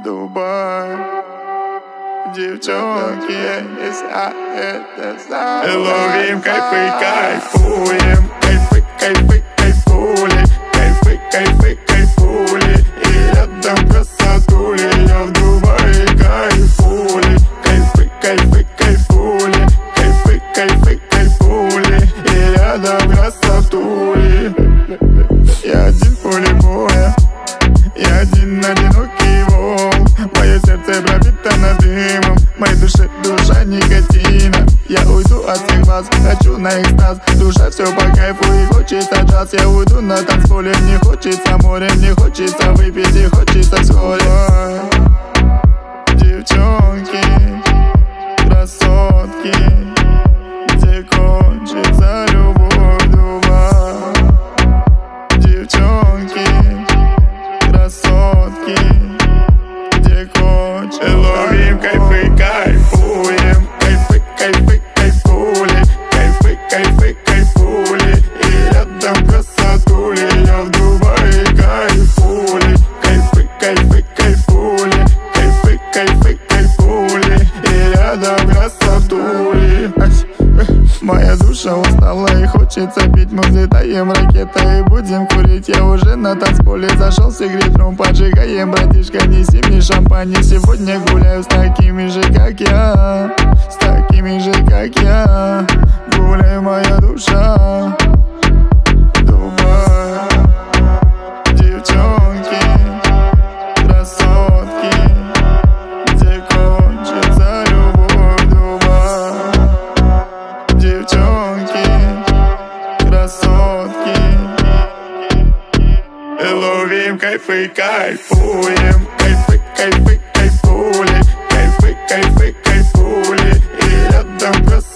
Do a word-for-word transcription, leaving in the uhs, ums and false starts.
Дубай. Девчонки, если а это за. Ловим кайфы, кайфуем. Кайфы, кайфы, кайфули. Кайфы, кайфы, кайфули. И рядом красотули. Я в Дубае кайфули. Кайфы, кайфы, кайфули. Кайфы, кайфы, кайфули. И рядом красотули. Я один в поле боя. Я один одинокий волк. Мое сердце пропитано дымом. В моей душе душа никотина. Я уйду от всех вас, хочу на экстаз. Душа все по кайфу и хочется джаз. Я уйду на танцполе, мне хочется море. Мне хочется выпить и хочется вскоре. Девчонки, красотки, где кончится любовь, Дубай. Девчонки, красотки, где кончится. Ловим кайфы, кайфуем. Кайфы, кайфы, кайфули. Кайфы, кайфы, кайфули. И рядом красотули. Я в Дубае кайфули. Кайфы, кайфы, кайфули. Кайфы, кайфы, кайфули. И рядом красотули. Моя душа устала и хочется пить. Мы взлетаем ракетой и будем курить. Я уже на танцполе зашел с игритром. Поджигаем, братишка, неси мне шампань. И сегодня гуляю с такими же, как я. С такими же, как я. Гуляй, моя душа. Дубай. Девчонки, красотки, где кончится любовь, Дубай. Девчонки, красотки, ловим кайфы, кайфуем. Кайфы, кайфы, кайфули. Кайфы, кайфы, кайфули. И рядом красотки.